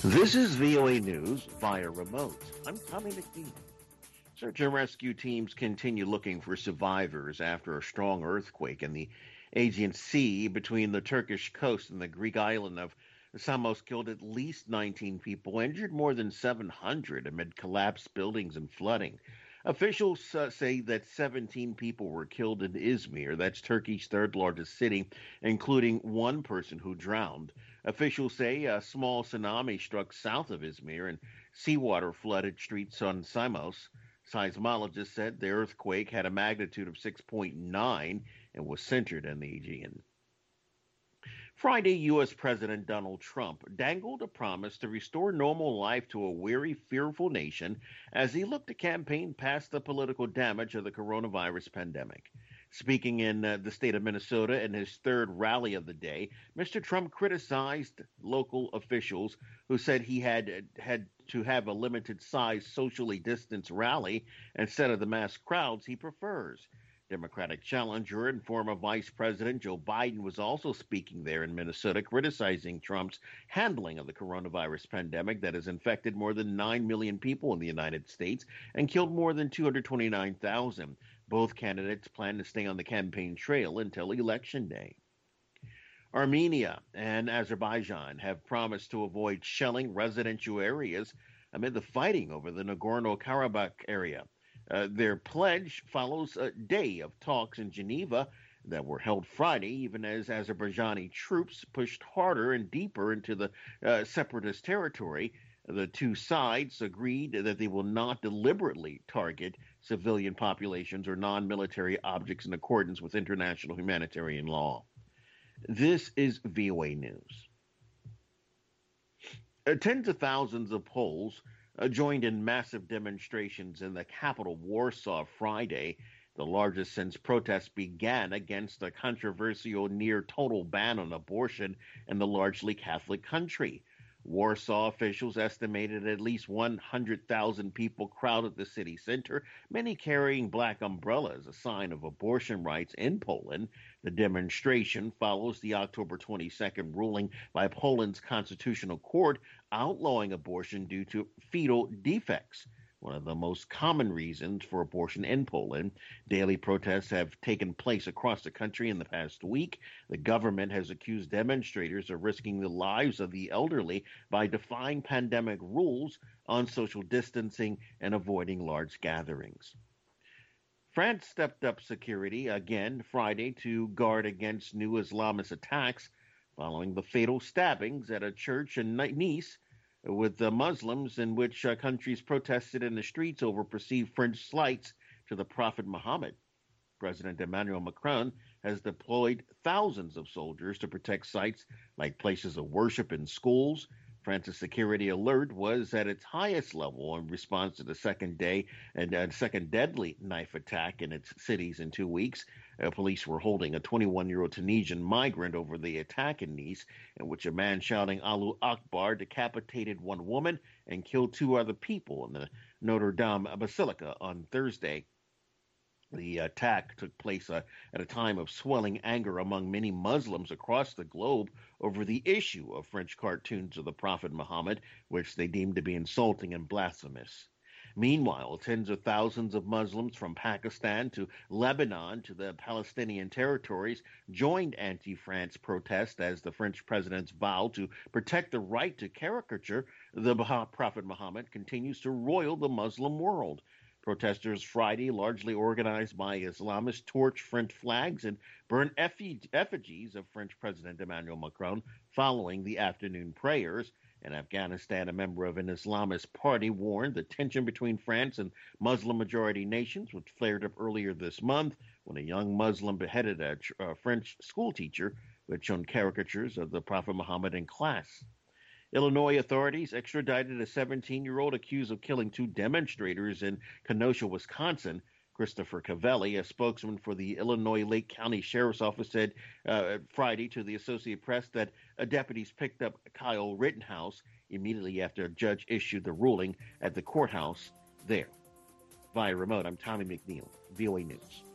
This is VOA News via remote. I'm Tommy McNeil. Search and rescue teams continue looking for survivors after a strong earthquake in the Aegean Sea between the Turkish coast and the Greek island of Samos killed at least 19 people, injured more than 700 amid collapsed buildings and flooding. Officials say that 17 people were killed in Izmir, that's Turkey's third largest city, including one person who drowned. Officials say a small tsunami struck south of Izmir and seawater flooded streets on Samos. Seismologists said the earthquake had a magnitude of 6.9 and was centered in the Aegean. Friday, U.S. President Donald Trump dangled a promise to restore normal life to a weary, fearful nation as he looked to campaign past the political damage of the coronavirus pandemic. Speaking in the state of Minnesota in his third rally of the day, Mr. Trump criticized local officials who said he had to have a limited size socially distanced rally instead of the mass crowds he prefers. Democratic challenger and former Vice President Joe Biden was also speaking there in Minnesota, criticizing Trump's handling of the coronavirus pandemic that has infected more than 9 million people in the United States and killed more than 229,000. Both candidates plan to stay on the campaign trail until Election Day. Armenia and Azerbaijan have promised to avoid shelling residential areas amid the fighting over the Nagorno-Karabakh area. Their pledge follows a day of talks in Geneva that were held Friday, even as Azerbaijani troops pushed harder and deeper into the separatist territory. The two sides agreed that they will not deliberately target civilian populations or non-military objects in accordance with international humanitarian law. This is VOA News. Tens of thousands of Poles joined in massive demonstrations in the capital Warsaw Friday, the largest since protests began against a controversial near-total ban on abortion in the largely Catholic country. Warsaw officials estimated at least 100,000 people crowded the city center, many carrying black umbrellas, a sign of abortion rights in Poland. The demonstration follows the October 22nd ruling by Poland's constitutional court outlawing abortion due to fetal defects, one of the most common reasons for abortion in Poland. Daily protests have taken place across the country in the past week. The government has accused demonstrators of risking the lives of the elderly by defying pandemic rules on social distancing and avoiding large gatherings. France stepped up security again Friday to guard against new Islamist attacks following the fatal stabbings at a church in Nice with the Muslims, in which countries protested in the streets over perceived French slights to the Prophet Muhammad. President Emmanuel Macron has deployed thousands of soldiers to protect sites like places of worship and schools. France's security alert was at its highest level in response to the second day and second deadly knife attack in its cities in 2 weeks. Police were holding a 21-year-old Tunisian migrant over the attack in Nice, in which a man shouting Allahu Akbar decapitated one woman and killed two other people in the Notre Dame Basilica on Thursday. The attack took place at a time of swelling anger among many Muslims across the globe over the issue of French cartoons of the Prophet Muhammad, which they deemed to be insulting and blasphemous. Meanwhile, tens of thousands of Muslims from Pakistan to Lebanon to the Palestinian territories joined anti-France protests as the French president's vow to protect the right to caricature the Prophet Muhammad continues to roil the Muslim world. Protesters Friday, largely organized by Islamists, torched French flags and burned effigies of French President Emmanuel Macron following the afternoon prayers. In Afghanistan, a member of an Islamist party warned the tension between France and Muslim-majority nations, which flared up earlier this month when a young Muslim beheaded a French schoolteacher who had shown caricatures of the Prophet Muhammad in class. Illinois authorities extradited a 17-year-old accused of killing two demonstrators in Kenosha, Wisconsin. Christopher Cavelli, a spokesman for the Illinois Lake County Sheriff's Office, said Friday to the Associated Press that deputies picked up Kyle Rittenhouse immediately after a judge issued the ruling at the courthouse there. Via remote, I'm Tommy McNeil, VOA News.